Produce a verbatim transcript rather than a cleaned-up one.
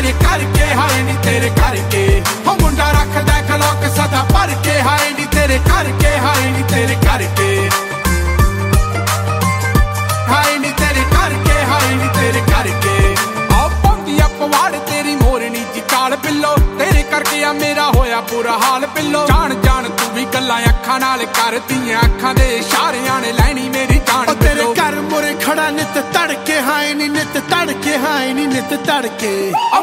तेरे करके हाय नी तेरे करके हो मुंडा रखदा खलोक सदा भर के हाय नी तेरे करके हाय नी तेरे करके हाय नी तेरे करके हाय नी तेरे करके आ पौंदिया पवाड़ तेरी मोरनी जी काल पिल्लो तेरे करके आ मेरा होया बुरा हाल पिल्लो जान जान तू भी गल्लां अखां नाल करदियां अखां दे इशारियां ने लैनी मेरी जान तेरे घर मुरे खड़ा नित तड़के हाय नी नित तड़के हाय नी नित तड़के